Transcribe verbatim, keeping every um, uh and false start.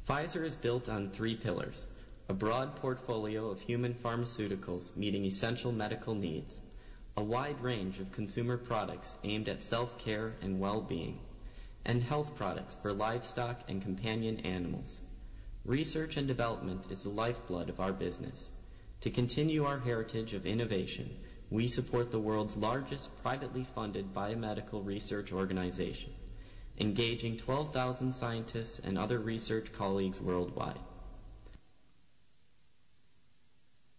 Pfizer is built on three pillars: a broad portfolio of human pharmaceuticals meeting essential medical needs, a wide range of consumer products aimed at self-care and well-being, and health products for livestock and companion animals. Research and development is the lifeblood of our business. To continue our heritage of innovation, we support the world's largest privately funded biomedical research organization, engaging twelve thousand scientists and other research colleagues worldwide.